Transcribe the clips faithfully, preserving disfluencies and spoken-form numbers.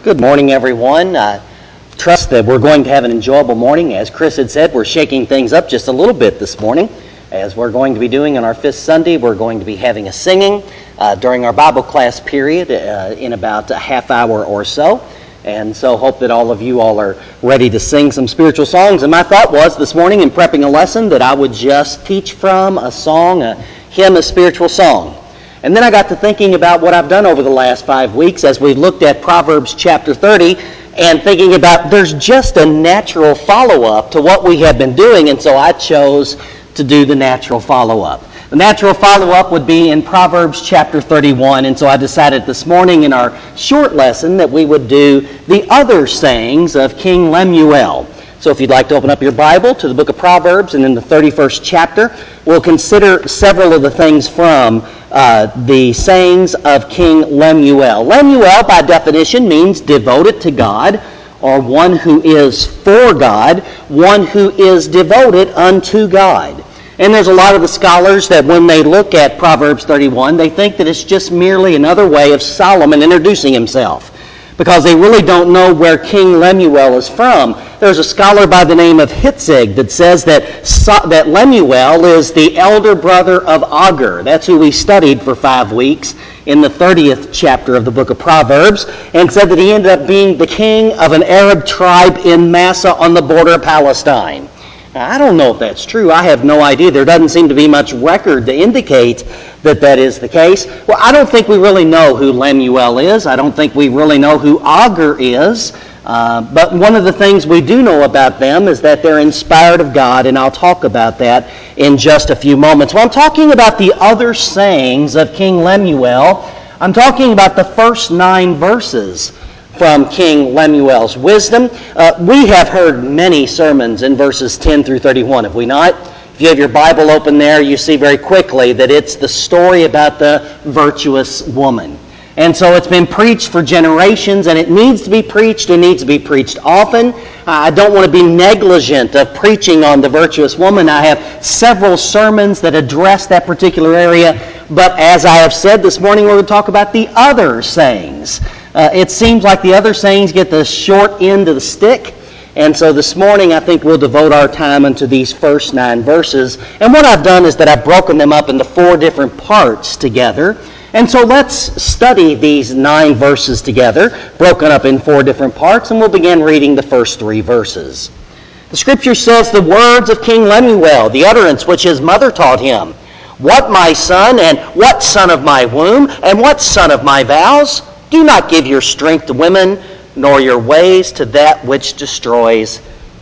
Good morning, everyone. I trust that we're going to have an enjoyable morning. As Chris had said, we're shaking things up just a little bit this morning. As we're going to be doing on our fifth Sunday, we're going to be having a singing uh, during our Bible class period uh, in about a half hour or so. And so hope that all of you all are ready to sing some spiritual songs. And my thought was this morning in prepping a lesson that I would just teach from a song, a hymn, a spiritual song. And then I got to thinking about what I've done over the last five weeks as we've looked at Proverbs chapter thirty and thinking about there's just a natural follow-up to what we have been doing, and so I chose to do the natural follow-up. The natural follow-up would be in Proverbs chapter thirty-one, and so I decided this morning in our short lesson that we would do the other sayings of King Lemuel. So if you'd like to open up your Bible to the book of Proverbs and in the thirty-first chapter, we'll consider several of the things from uh, the sayings of King Lemuel. Lemuel, by definition, means devoted to God, or one who is for God, one who is devoted unto God. And there's a lot of the scholars that when they look at Proverbs thirty-one, they think that it's just merely another way of Solomon introducing himself, because they really don't know where King Lemuel is from. There's a scholar by the name of Hitzig that says that, so, that Lemuel is the elder brother of Agur. That's who we studied for five weeks in the thirtieth chapter of the book of Proverbs, and said that he ended up being the king of an Arab tribe in Massa on the border of Palestine. Now, I don't know if that's true. I have no idea. There doesn't seem to be much record to indicate that that is the case. Well, I don't think we really know who Lemuel is. I don't think we really know who Agur is. Uh, but one of the things we do know about them is that they're inspired of God, and I'll talk about that in just a few moments. Well, I'm talking about the other sayings of King Lemuel. I'm talking about the first nine verses from King Lemuel's wisdom. Uh, we have heard many sermons in verses ten through thirty-one, have we not? If you have your Bible open there, you see very quickly that it's the story about the virtuous woman. And so it's been preached for generations, and it needs to be preached. It needs to be preached often. Uh, I don't want to be negligent of preaching on the virtuous woman. I have several sermons that address that particular area. But as I have said this morning, we're going to talk about the other sayings. Uh, it seems like the other sayings get the short end of the stick. And so this morning, I think we'll devote our time into these first nine verses. And what I've done is that I've broken them up into four different parts together. And so let's study these nine verses together, broken up in four different parts, and we'll begin reading the first three verses. The scripture says, "The words of King Lemuel, the utterance which his mother taught him. What, my son, and what son of my womb, and what son of my vows? Do not give your strength to women, nor your ways to that which destroys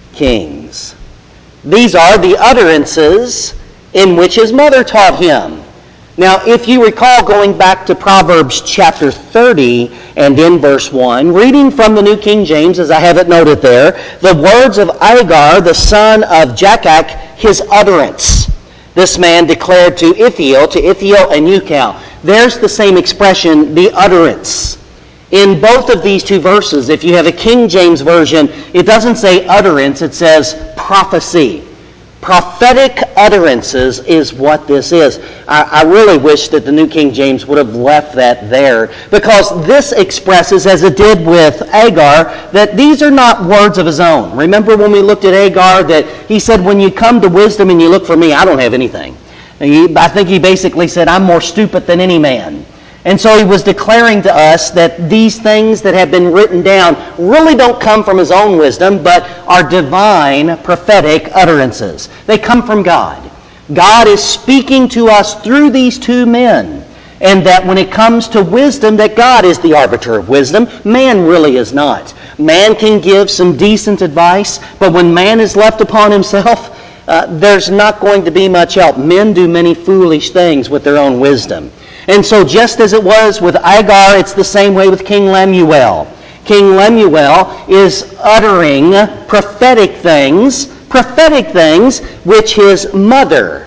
kings." These are the utterances in which his mother taught him. Now, if you recall going back to Proverbs chapter thirty and in verse one, reading from the New King James, as I have it noted there, the words of Agar, the son of Jakak, his utterance. This man declared to Ithiel, to Ithiel and Ucal. There's the same expression, the utterance. In both of these two verses, if you have a King James version, it doesn't say utterance, it says prophecy. Prophetic utterances is what this is. I, I really wish that the New King James would have left that there, because this expresses, as it did with Agar, that these are not words of his own. Remember when we looked at Agar that he said, when you come to wisdom and you look for me, I don't have anything. He, I think he basically said, I'm more stupid than any man. And so he was declaring to us that these things that have been written down really don't come from his own wisdom, but are divine prophetic utterances. They come from God. God is speaking to us through these two men. And that when it comes to wisdom, that God is the arbiter of wisdom. Man really is not. Man can give some decent advice, but when man is left upon himself, uh, there's not going to be much help. Men do many foolish things with their own wisdom. And so just as it was with Agar, it's the same way with King Lemuel. King Lemuel is uttering prophetic things, prophetic things which his mother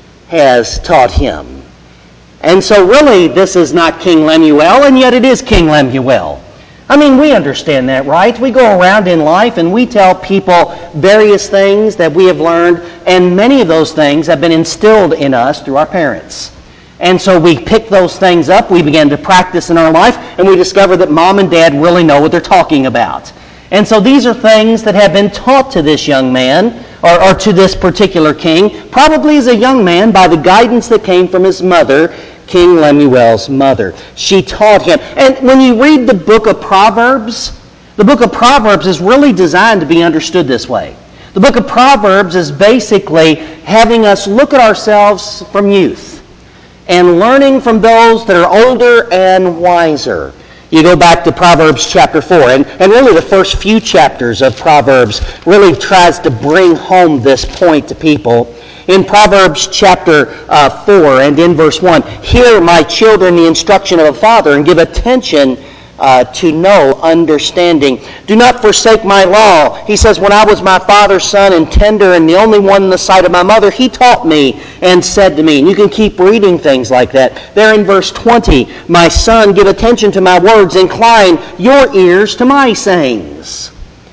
has taught him. And so really this is not King Lemuel, and yet it is King Lemuel. I mean, we understand that, right? We go around in life and we tell people various things that we have learned, and many of those things have been instilled in us through our parents. And so we pick those things up, we begin to practice in our life, and we discover that mom and dad really know what they're talking about. And so these are things that have been taught to this young man, or, or to this particular king, probably as a young man, by the guidance that came from his mother, King Lemuel's mother. She taught him. And when you read the book of Proverbs, the book of Proverbs is really designed to be understood this way. The book of Proverbs is basically having us look at ourselves from youth and learning from those that are older and wiser. You go back to Proverbs chapter four, and, and really the first few chapters of Proverbs really tries to bring home this point to people. In Proverbs chapter uh, four and in verse one, "Hear, my children, the instruction of a father, and give attention uh, to know understanding. Do not forsake my law." He says, "When I was my father's son and tender and the only one in the sight of my mother, he taught me and said to me." And you can keep reading things like that. There in verse twenty, "My son, give attention to my words, incline your ears to my sayings."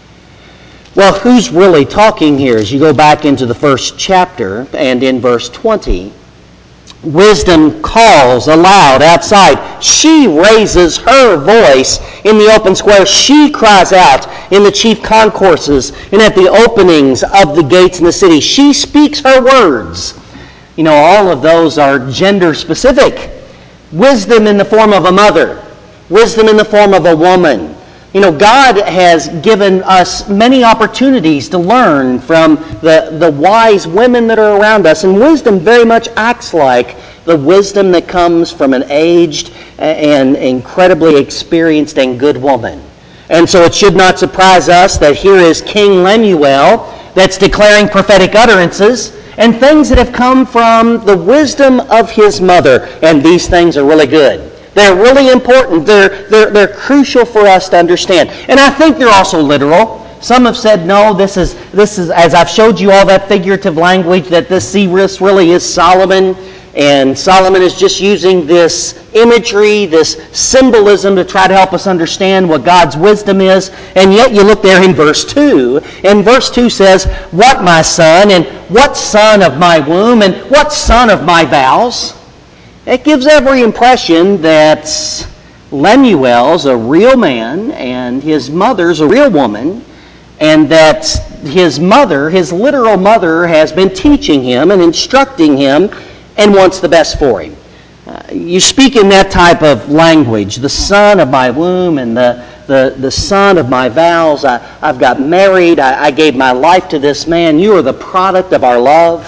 Well, who's really talking here? As you go back into the first chapter and in verse twenty, wisdom calls aloud outside. She raises her voice in the open square. She cries out in the chief concourses and at the openings of the gates in the city. She speaks her words. You know, all of those are gender specific. Wisdom in the form of a mother. Wisdom in the form of a woman. You know, God has given us many opportunities to learn from the, the wise women that are around us. And wisdom very much acts like the wisdom that comes from an aged and incredibly experienced and good woman. And so it should not surprise us that here is King Lemuel that's declaring prophetic utterances and things that have come from the wisdom of his mother. And these things are really good. They're really important. They're, they're, they're crucial for us to understand. And I think they're also literal. Some have said, no, this is, this is as I've showed you all that figurative language, that this seeress really is Solomon. And Solomon is just using this imagery, this symbolism to try to help us understand what God's wisdom is. And yet you look there in verse two, and verse two says, "What, my son, and what son of my womb, and what son of my vows?" It gives every impression that Lemuel's a real man and his mother's a real woman, and that his mother, his literal mother, has been teaching him and instructing him and wants the best for him. Uh, you speak in that type of language, the son of my womb and the, the, the son of my vows. I, I've got married. I, I gave my life to this man. You are the product of our love.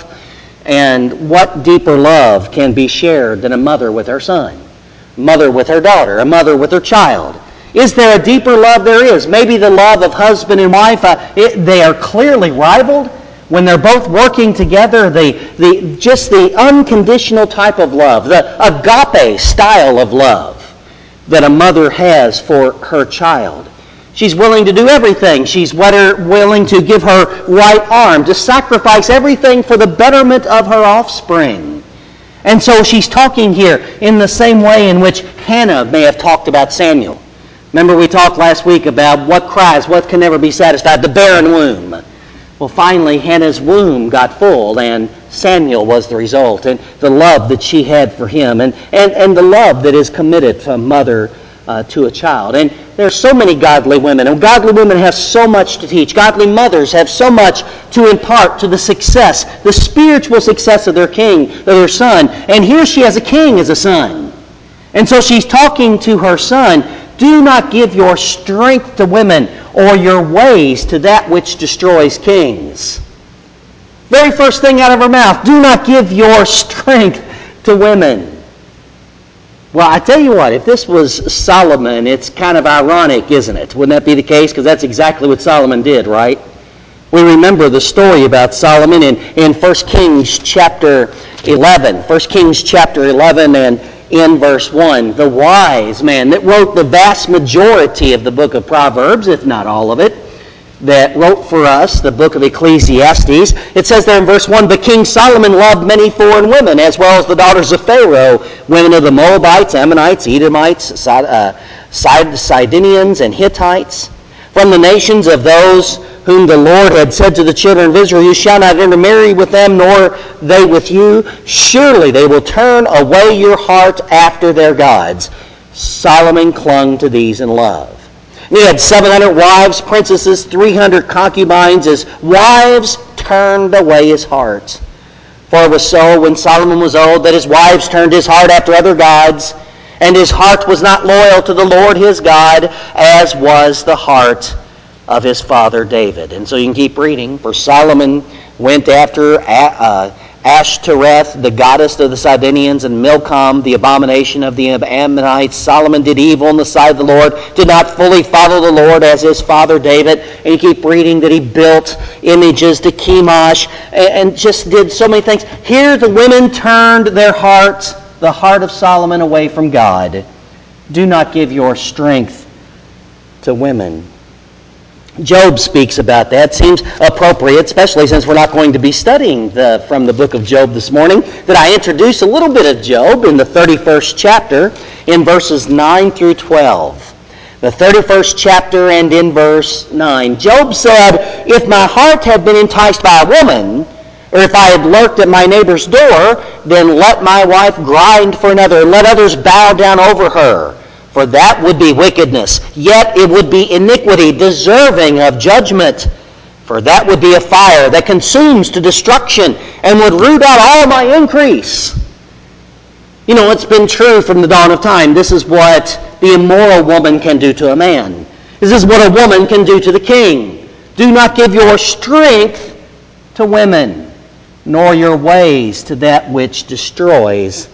And what deeper love can be shared than a mother with her son, a mother with her daughter, a mother with her child? Is there a deeper love? There is. Maybe the love of husband and wife, uh, it, they are clearly rivaled. When they're both working together, the, the, just the unconditional type of love, the agape style of love that a mother has for her child. She's willing to do everything. She's willing to give her right arm, to sacrifice everything for the betterment of her offspring. And so she's talking here in the same way in which Hannah may have talked about Samuel. Remember we talked last week about what cries, what can never be satisfied, the barren womb. Well, finally, Hannah's womb got full, and Samuel was the result, and the love that she had for him, and, and, and the love that is committed from mother uh, to a child. And there are so many godly women, and godly women have so much to teach. Godly mothers have so much to impart to the success, the spiritual success of their king, of their son. And here she has a king as a son. And so she's talking to her son, "Do not give your strength to women, or your ways to that which destroys kings." Very first thing out of her mouth, do not give your strength to women. Well, I tell you what, if this was Solomon, it's kind of ironic, isn't it? Wouldn't that be the case? Because that's exactly what Solomon did, right? We remember the story about Solomon in, in First Kings chapter eleven. First Kings chapter eleven and in verse one, the wise man that wrote the vast majority of the book of Proverbs, if not all of it, that wrote for us the book of Ecclesiastes. It says there in verse one, "But King Solomon loved many foreign women, as well as the daughters of Pharaoh, women of the Moabites, Ammonites, Edomites, Sidonians, and Hittites, from the nations of those whom the Lord had said to the children of Israel, you shall not intermarry with them, nor they with you. Surely they will turn away your heart after their gods. Solomon clung to these in love. And he had seven hundred wives, princesses, three hundred concubines. His wives turned away his heart. For it was so when Solomon was old that his wives turned his heart after other gods, and his heart was not loyal to the Lord his God, as was the heart of his father David. And so you can keep reading. For Solomon went after uh, Ashtoreth, the goddess of the Sidonians, and Milcom, the abomination of the Ammonites. Solomon did evil in the sight of the Lord, did not fully follow the Lord as his father David. And you keep reading that he built images to Chemosh and just did so many things. Here the women turned their hearts, the heart of Solomon, away from God. Do not give your strength to women. Job speaks about that. Seems appropriate, especially since we're not going to be studying the, from the book of Job this morning, that I introduce a little bit of Job in the thirty-first chapter in verses nine through twelve. The thirty-first chapter and in verse nine. Job said, if my heart had been enticed by a woman, or if I had lurked at my neighbor's door, then let my wife grind for another, and let others bow down over her. For that would be wickedness, yet it would be iniquity deserving of judgment. For that would be a fire that consumes to destruction and would root out all my increase. You know, it's been true from the dawn of time. This is what the immoral woman can do to a man. This is what a woman can do to the king. Do not give your strength to women, nor your ways to that which destroys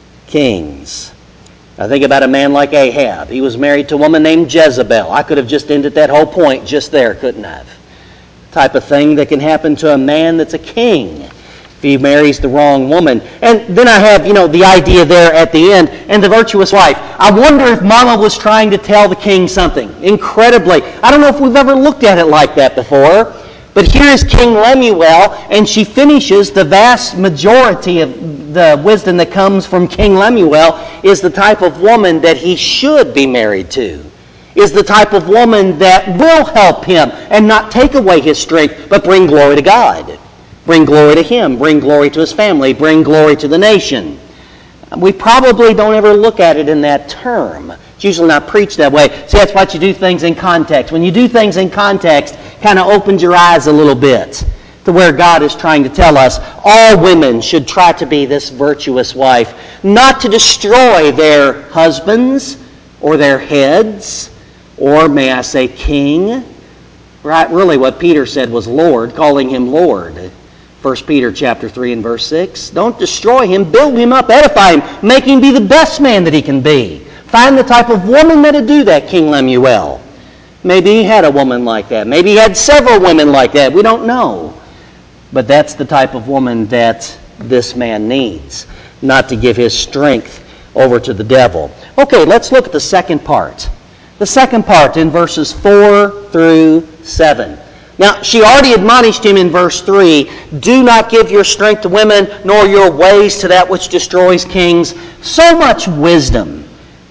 kings. I think about a man like Ahab. He was married to a woman named Jezebel. I could have just ended that whole point just there, couldn't I have? Type of thing that can happen to a man that's a king if he marries the wrong woman. And then I have, you know, the idea there at the end, and the virtuous wife. I wonder if Mama was trying to tell the king something. Incredibly. I don't know if we've ever looked at it like that before. But here is King Lemuel, and she finishes the vast majority of the wisdom that comes from King Lemuel is the type of woman that he should be married to, is the type of woman that will help him and not take away his strength, but bring glory to God, bring glory to him, bring glory to his family, bring glory to the nation. We probably don't ever look at it in that term. It's usually not preached that way. See, that's why you do things in context. When you do things in context, kind of opens your eyes a little bit to where God is trying to tell us all women should try to be this virtuous wife, not to destroy their husbands or their heads, or may I say king. Right? Really what Peter said was Lord, calling him Lord. First Peter chapter three and verse six. Don't destroy him, build him up, edify him, make him be the best man that he can be. Find the type of woman that'll do that, King Lemuel. Maybe he had a woman like that. Maybe he had several women like that. We don't know. But that's the type of woman that this man needs, not to give his strength over to the devil. Okay, let's look at the second part. The second part in verses four through seven. Now, she already admonished him in verse three, do not give your strength to women, nor your ways to that which destroys kings. So much wisdom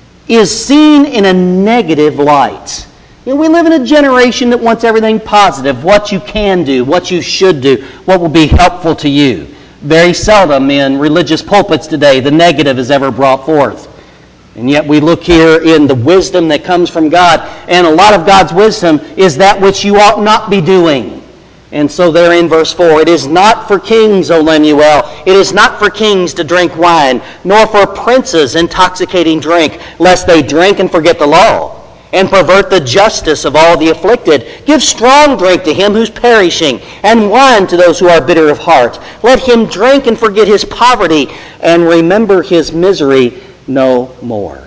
is seen in a negative light. You know, we live in a generation that wants everything positive, what you can do, what you should do, what will be helpful to you. Very seldom in religious pulpits today the negative is ever brought forth. And yet we look here in the wisdom that comes from God, and a lot of God's wisdom is that which you ought not be doing. And so there in verse four, it is not for kings, O Lemuel, it is not for kings to drink wine, nor for princes intoxicating drink, lest they drink and forget the law, and pervert the justice of all the afflicted. Give strong drink to him who's perishing, and wine to those who are bitter of heart. Let him drink and forget his poverty, and remember his misery no more.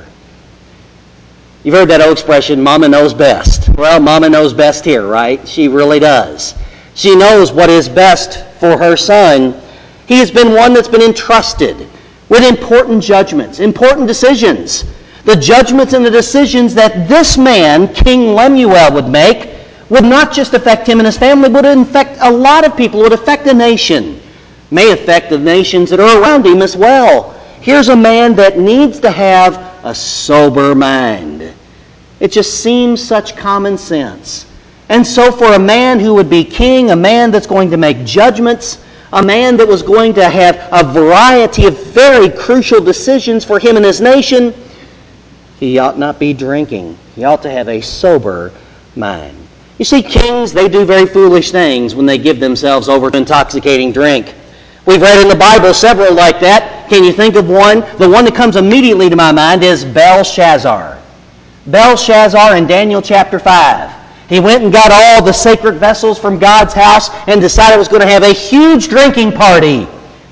You've heard that old expression, Mama knows best. Well, Mama knows best here, right? She really does. She knows what is best for her son. He has been one that's been entrusted with important judgments, important decisions. The judgments and the decisions that this man, King Lemuel, would make would not just affect him and his family, but would affect a lot of people, would affect a nation. May affect the nations that are around him as well. Here's a man that needs to have a sober mind. It just seems such common sense. And so for a man who would be king, a man that's going to make judgments, a man that was going to have a variety of very crucial decisions for him and his nation, he ought not be drinking. He ought to have a sober mind. You see, kings, they do very foolish things when they give themselves over to intoxicating drink. We've read in the Bible several like that. Can you think of one? The one that comes immediately to my mind is Belshazzar. Belshazzar in Daniel chapter five. He went and got all the sacred vessels from God's house and decided he was going to have a huge drinking party.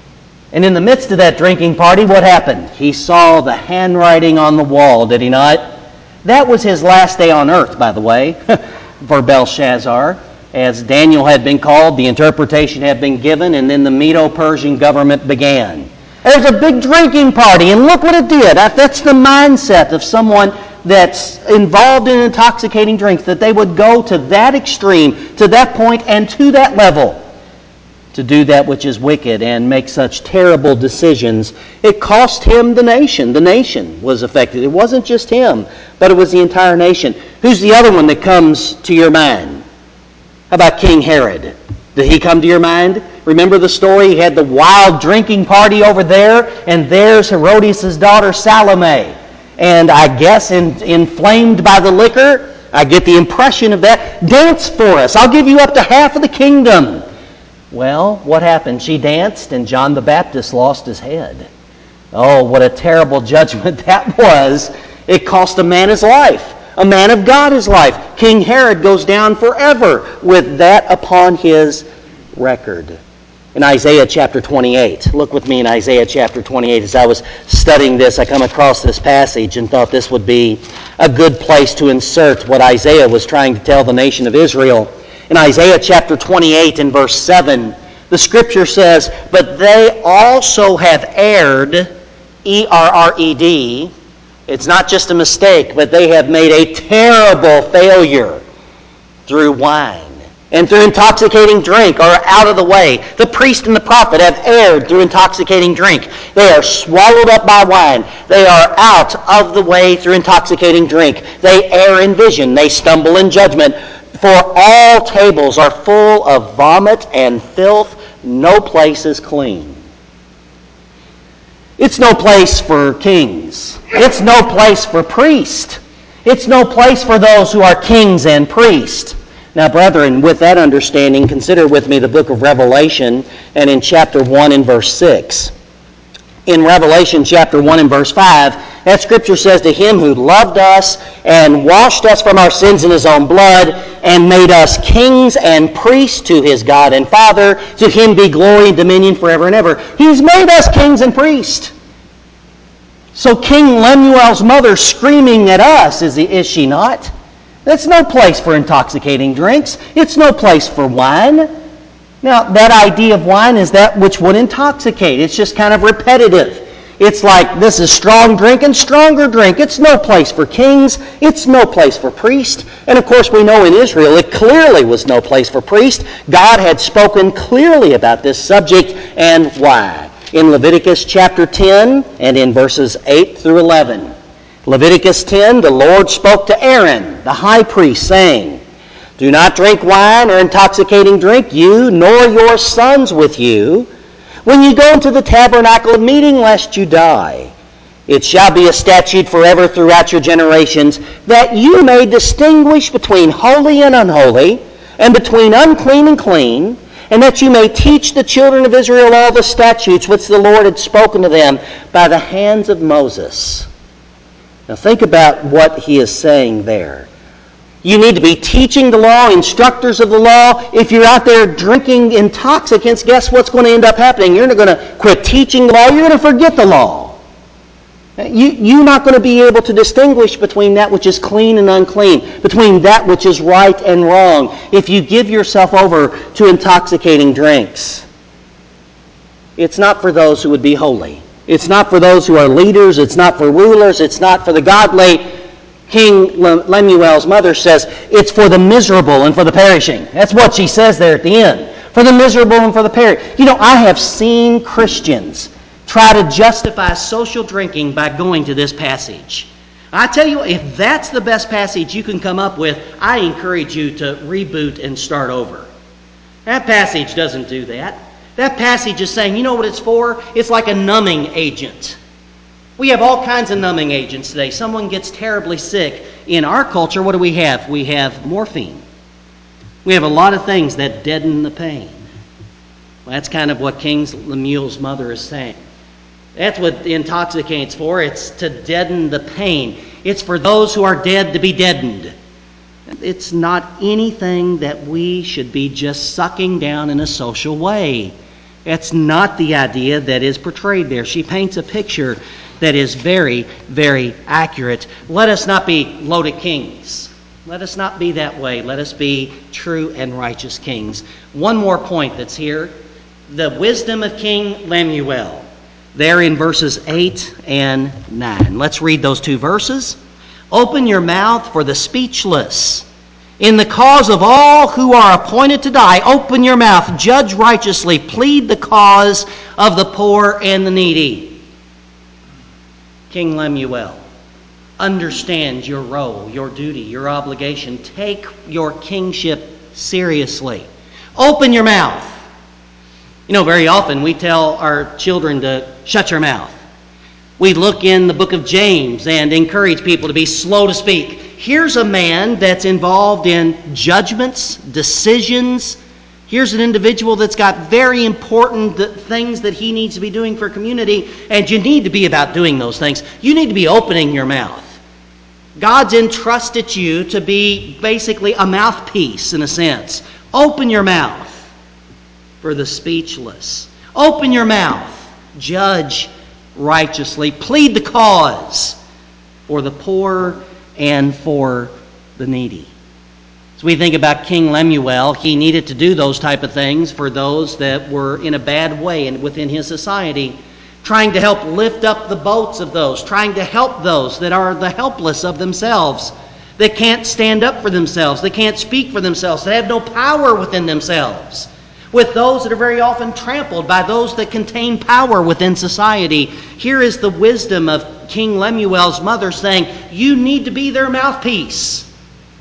And in the midst of that drinking party, what happened? He saw the handwriting on the wall, did he not? That was his last day on earth, by the way, for Belshazzar. As Daniel had been called, the interpretation had been given, and then the Medo-Persian government began. There's a big drinking party, and look what it did. That's the mindset of someone that's involved in intoxicating drinks, that they would go to that extreme, to that point, and to that level to do that which is wicked and make such terrible decisions. It cost him the nation. The nation was affected. It wasn't just him, but it was the entire nation. Who's the other one that comes to your mind? How about King Herod? Did he come to your mind? Remember the story? He had the wild drinking party over there, and there's Herodias' daughter Salome. And I guess in, inflamed by the liquor, I get the impression of that. Dance for us. I'll give you up to half of the kingdom. Well, what happened? She danced, and John the Baptist lost his head. Oh, what a terrible judgment that was. It cost a man his life. A man of God his life. King Herod goes down forever with that upon his record. In Isaiah chapter twenty-eight. Look with me in Isaiah chapter twenty-eight. As I was studying this, I come across this passage and thought this would be a good place to insert what Isaiah was trying to tell the nation of Israel. In Isaiah chapter twenty-eight and verse seven, the scripture says, "But they also have erred," E R R E D. It's not just a mistake, but they have made a terrible failure through wine and through intoxicating drink, are out of the way. The priest and the prophet have erred through intoxicating drink. They are swallowed up by wine. They are out of the way through intoxicating drink. They err in vision. They stumble in judgment. For all tables are full of vomit and filth. No place is clean. It's no place for kings. It's no place for priests. It's no place for those who are kings and priests. Now, brethren, with that understanding, consider with me the book of Revelation, and in chapter one and verse six. In Revelation chapter one and verse five, that scripture says, "To him who loved us and washed us from our sins in his own blood and made us kings and priests to his God and Father, to him be glory and dominion forever and ever." He's made us kings and priests. So King Lemuel's mother screaming at us, is, he, is she not? That's no place for intoxicating drinks. It's no place for wine. Now, that idea of wine is that which would intoxicate. It's just kind of repetitive. It's like, this is strong drink and stronger drink. It's no place for kings. It's no place for priests. And of course, we know in Israel, it clearly was no place for priests. God had spoken clearly about this subject and why. In Leviticus chapter ten and in verses eight through eleven. Leviticus ten, the Lord spoke to Aaron, the high priest, saying, "Do not drink wine or intoxicating drink, you nor your sons with you, when you go into the tabernacle of meeting, lest you die. It shall be a statute forever throughout your generations, that you may distinguish between holy and unholy, and between unclean and clean, and that you may teach the children of Israel all the statutes which the Lord had spoken to them by the hands of Moses." Now think about what he is saying there. You need to be teaching the law, instructors of the law. If you're out there drinking intoxicants, guess what's going to end up happening? You're not going to quit teaching the law. You're going to forget the law. You, you're not going to be able to distinguish between that which is clean and unclean, between that which is right and wrong, if you give yourself over to intoxicating drinks. It's not for those who would be holy. It's not for those who are leaders. It's not for rulers. It's not for the godly. King Lemuel's mother says, it's for the miserable and for the perishing. That's what she says there at the end. For the miserable and for the perishing. You know, I have seen Christians try to justify social drinking by going to this passage. I tell you, if that's the best passage you can come up with, I encourage you to reboot and start over. That passage doesn't do that. That passage is saying, you know what it's for? It's like a numbing agent. We have all kinds of numbing agents today. Someone gets terribly sick. In our culture, what do we have? We have morphine. We have a lot of things that deaden the pain. Well, that's kind of what King Lemuel's mother is saying. That's what the intoxicant's for. It's to deaden the pain. It's for those who are dead to be deadened. It's not anything that we should be just sucking down in a social way. That's not the idea that is portrayed there. She paints a picture that is very, very accurate. Let us not be loaded kings. Let us not be that way. Let us be true and righteous kings. One more point that's here. The wisdom of King Lemuel. There in verses eight and nine. Let's read those two verses. Open your mouth for the speechless. In the cause of all who are appointed to die, open your mouth, judge righteously, plead the cause of the poor and the needy. King Lemuel, understand your role, your duty, your obligation. Take your kingship seriously. Open your mouth. You know, very often we tell our children to shut your mouth. We look in the book of James and encourage people to be slow to speak. Here's a man that's involved in judgments, decisions. Here's an individual that's got very important things that he needs to be doing for a community, and you need to be about doing those things. You need to be opening your mouth. God's entrusted you to be basically a mouthpiece in a sense. Open your mouth for the speechless. Open your mouth. Judge righteously. Plead the cause for the poor and for the needy. As we think about King Lemuel, he needed to do those type of things for those that were in a bad way and within his society, trying to help lift up the boats of those, trying to help those that are the helpless of themselves, that can't stand up for themselves, that can't speak for themselves, that have no power within themselves, with those that are very often trampled by those that contain power within society. Here is the wisdom of King Lemuel's mother saying, you need to be their mouthpiece.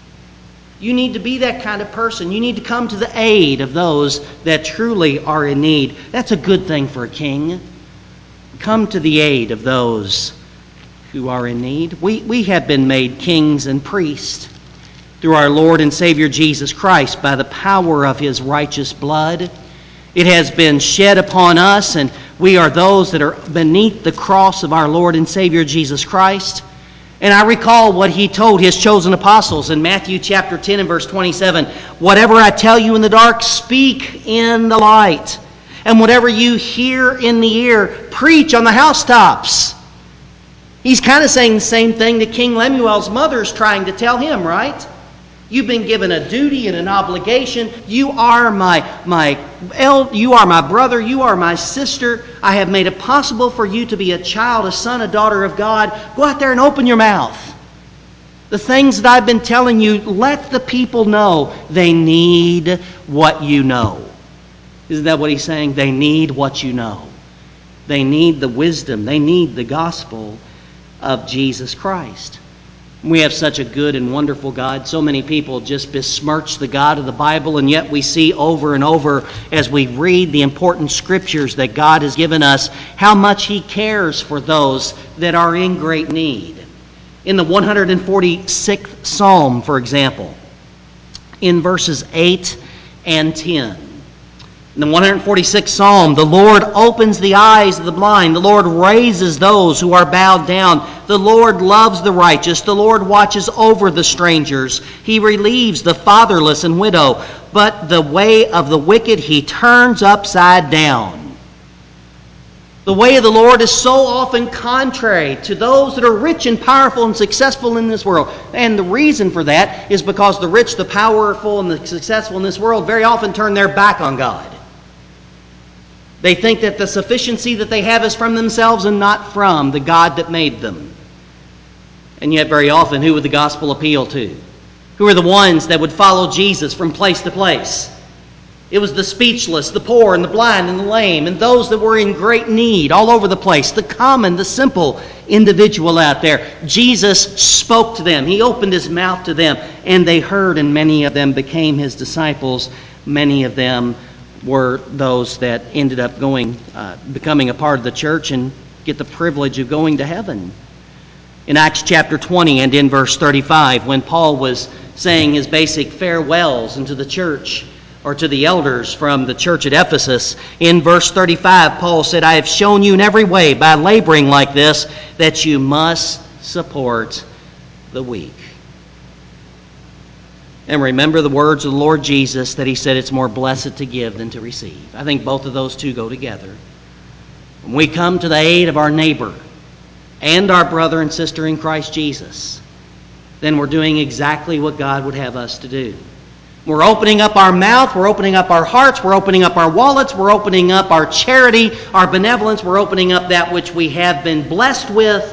You need to be that kind of person. You need to come to the aid of those that truly are in need. That's a good thing for a king. Come to the aid of those who are in need. We, we have been made kings and priests through our Lord and Savior Jesus Christ by the power of His righteous blood. It has been shed upon us, and we are those that are beneath the cross of our Lord and Savior Jesus Christ. And I recall what He told His chosen apostles in Matthew chapter ten and verse twenty-seven. Whatever I tell you in the dark, speak in the light. And whatever you hear in the ear, preach on the housetops. He's kind of saying the same thing that King Lemuel's mother is trying to tell him, right? You've been given a duty and an obligation. You are my, my el- you are my brother. You are my sister. I have made it possible for you to be a child, a son, a daughter of God. Go out there and open your mouth. The things that I've been telling you, let the people know they need what you know. Isn't that what he's saying? They need what you know. They need the wisdom. They need the gospel of Jesus Christ. We have such a good and wonderful God. So many people just besmirch the God of the Bible, and yet we see over and over as we read the important scriptures that God has given us how much He cares for those that are in great need. In the one hundred forty-sixth Psalm, for example, in verses eight and ten, in the one hundred forty-sixth Psalm, the Lord opens the eyes of the blind. The Lord raises those who are bowed down. The Lord loves the righteous. The Lord watches over the strangers. He relieves the fatherless and widow. But the way of the wicked He turns upside down. The way of the Lord is so often contrary to those that are rich and powerful and successful in this world. And the reason for that is because the rich, the powerful, and the successful in this world very often turn their back on God. They think that the sufficiency that they have is from themselves and not from the God that made them. And yet very often, who would the gospel appeal to? Who are the ones that would follow Jesus from place to place? It was the speechless, the poor, and the blind, and the lame, and those that were in great need all over the place. The common, the simple individual out there. Jesus spoke to them. He opened his mouth to them, and they heard, and many of them became his disciples. Many of them were those that ended up going, uh, becoming a part of the church and get the privilege of going to heaven. In Acts chapter twenty and in verse thirty-five, when Paul was saying his basic farewells into the church, or to the elders from the church at Ephesus, in verse thirty-five, Paul said, I have shown you in every way by laboring like this that you must support the weak. And remember the words of the Lord Jesus that he said it's more blessed to give than to receive. I think both of those two go together. When we come to the aid of our neighbor and our brother and sister in Christ Jesus, then we're doing exactly what God would have us to do. We're opening up our mouth, we're opening up our hearts, we're opening up our wallets, we're opening up our charity, our benevolence, we're opening up that which we have been blessed with.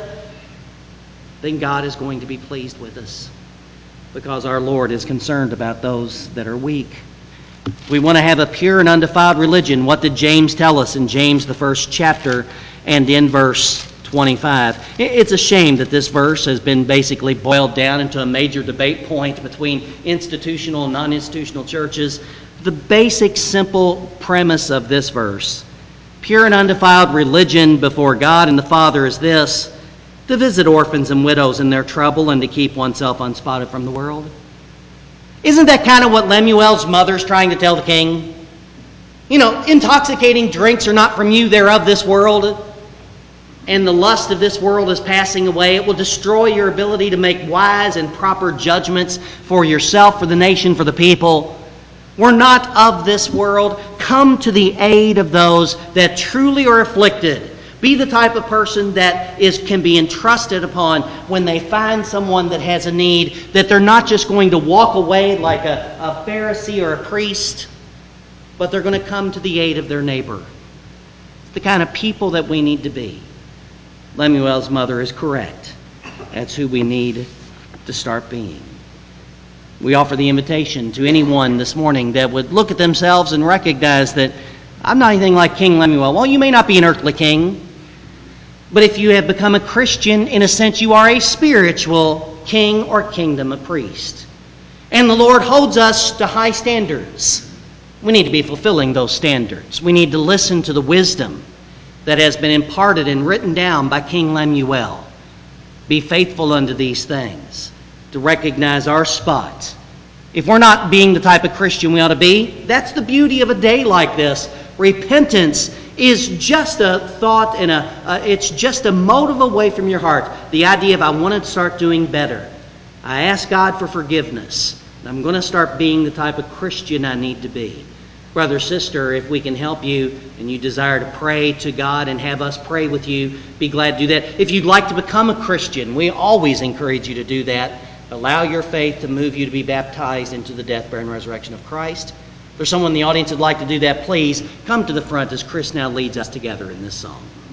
Then God is going to be pleased with us, because our Lord is concerned about those that are weak. We want to have a pure and undefiled religion. What did James tell us in James, the first chapter, and in verse twenty-five? It's a shame that this verse has been basically boiled down into a major debate point between institutional and non-institutional churches. The basic, simple premise of this verse, pure and undefiled religion before God and the Father, is this: to visit orphans and widows in their trouble and to keep oneself unspotted from the world. Isn't that kind of what Lemuel's mother's trying to tell the king? You know, intoxicating drinks are not from you, they're of this world. And the lust of this world is passing away. It will destroy your ability to make wise and proper judgments for yourself, for the nation, for the people. We're not of this world. Come to the aid of those that truly are afflicted. Be the type of person that is can be entrusted upon when they find someone that has a need, that they're not just going to walk away like a, a Pharisee or a priest, but they're going to come to the aid of their neighbor. It's the kind of people that we need to be. Lemuel's mother is correct. That's who we need to start being. We offer the invitation to anyone this morning that would look at themselves and recognize that I'm not anything like King Lemuel. Well, you may not be an earthly king, but if you have become a Christian, in a sense, you are a spiritual king or kingdom, a priest. And the Lord holds us to high standards. We need to be fulfilling those standards. We need to listen to the wisdom that has been imparted and written down by King Lemuel. Be faithful unto these things, to recognize our spot. If we're not being the type of Christian we ought to be, that's the beauty of a day like this. Repentance is just a thought and a uh, it's just a motive away from your heart. The idea of, I want to start doing better. I ask God for forgiveness. I'm going to start being the type of Christian I need to be. Brother, sister, if we can help you and you desire to pray to God and have us pray with you, be glad to do that. If you'd like to become a Christian, we always encourage you to do that. Allow your faith to move you to be baptized into the death, burial, and resurrection of Christ. If there's someone in the audience who'd like to do that, please come to the front as Chris now leads us together in this song.